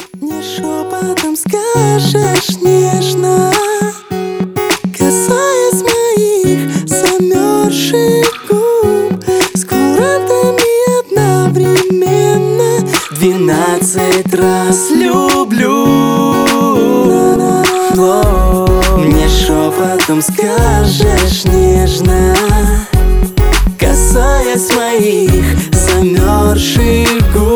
Мне шепотом скажешь нежно, касаясь моих замерзших губ, с курантами одновременно 12 раз люблю. Мне шепотом скажешь нежно, касаясь моих замерзших губ,